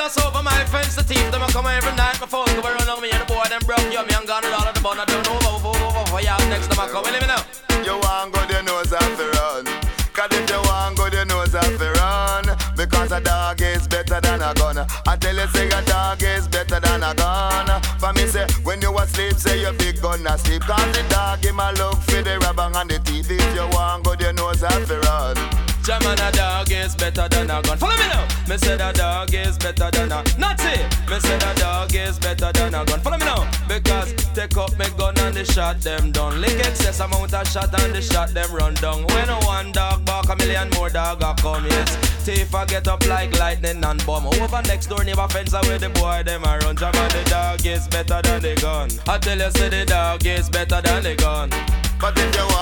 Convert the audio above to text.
us over my fence, the thief, them a come every night. My phone go around on me and the boy, them broke you. Me and gone with all of the bun, I don't know over for y'all next time I come. Let me know. You want go, you know have to run. Cause if you want go, you know have to run. Because a dog is better than a gun. I tell you, say a dog is better than a gun. For me say, when you asleep, say your big gun asleep. Cause the dog him a look for the robber and the thief. If you want go, you know have to run. Jaman, a dog is better than a gun. Follow me now. Me said a dog is better than a Nazi. Me said a dog is better than a gun. Follow me now. Because take up me gun and the shot them down. Lick excess amount of shot and the shot them run down. When one dog bark, a million more dog a come, yes. Thief a get up like lightning and bomb. Over next door neighbor fence away the boy them a run. Jaman, the dog is better than the gun. I tell you say the dog is better than the gun. But if you want